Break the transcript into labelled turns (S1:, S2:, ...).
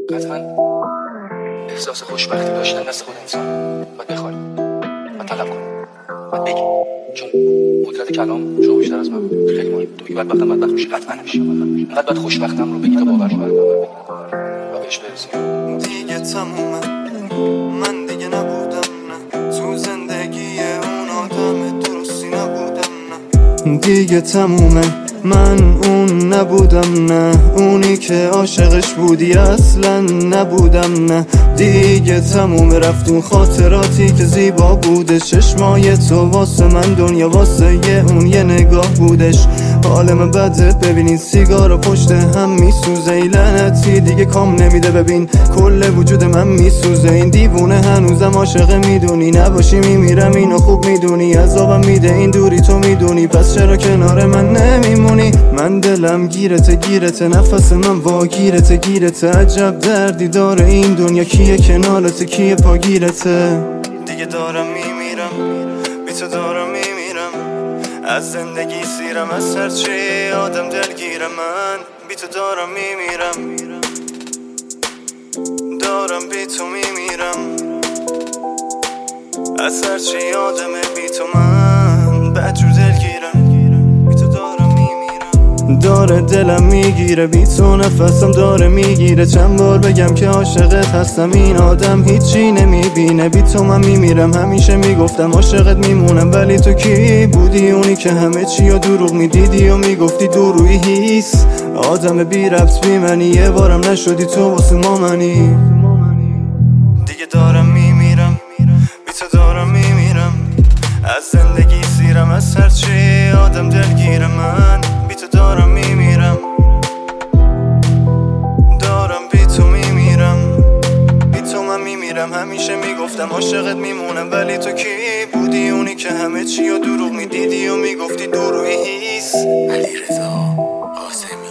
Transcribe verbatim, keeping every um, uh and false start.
S1: قطعا احساس خوشبختی داشتن دست خود انسان باید بخواد، باید طلب کن، باید بگی، چون قدرت کلام شما بیشتر از من خیلی مهم. تو که بدبختم بدبخت میشی، قطعا نمیشی. انقدر باید خوشبختم رو بگی تا باور کنم و بهش برسیم.
S2: دیگه تمومه، من دیگه نبودم، نه تو زندگی اون آدم درستی نبودم، نه دیگه تمومه، من اون نبودم، نه اونی که عاشقش بودی اصلا نبودم، نه دیگه تموم. رفت اون خاطراتی که زیبا بوده، چشمای تو واسه من دنیا واسه یه اون یه نگاه بودش. حال من بده، ببینین سیگار پشت هم میسوزه، ای لعنتی دیگه کام نمیده، ببین کل وجود من میسوزه. این دیوونه هنوزم عاشق، میدونی نباشی میمیرم، اینو خوب میدونی، عذابم میده این دوری تو میدونی، پس چرا کنار من نمیمونی؟ من دلم گیرته گیرته، نفس من واگیرته گیرته، عجب دردی داره این دنیا، کیه کنارته کیه پاگیرته؟ دیگه دارم میمیرم، بی تو دارم میمیرم، از زندگی سیرم، از هرچی آدم دلگیرم، من بی تو دارم میمیرم، دارم بی تو میمیرم، از هرچی آدم بی تو من بدجور دلگیرم، بی تو دارم میمیرم. داره دلم میگیره، بی تو نفسم داره میگیره، چند بار بگم که عاشقت هستم، این آدم هیچی نمیبینه، بی تو من میمیرم. همیشه میگفتم عاشقت میمونم، ولی تو کی بودی؟ اونی که همه چی و دروغ میدیدی و میگفتی دروی هیس، آدم بی ربط بی منی، یه بارم نشدی تو واسه ما منی. دیگه دارم میمیرم، بی تو دارم میمیرم، از زندگی سیرم، از هرچی آدم دلگیرم، من بی تو دارم میمیرم، دارم بی تو میمیرم، بی تو من میمیرم. همیشه میگفتم عاشقت میمونم، ولی تو کی بودی؟ اونی که همه چی و دروغ میدیدی و میگفتی دروی هیس.
S1: علیرضا قاسمی.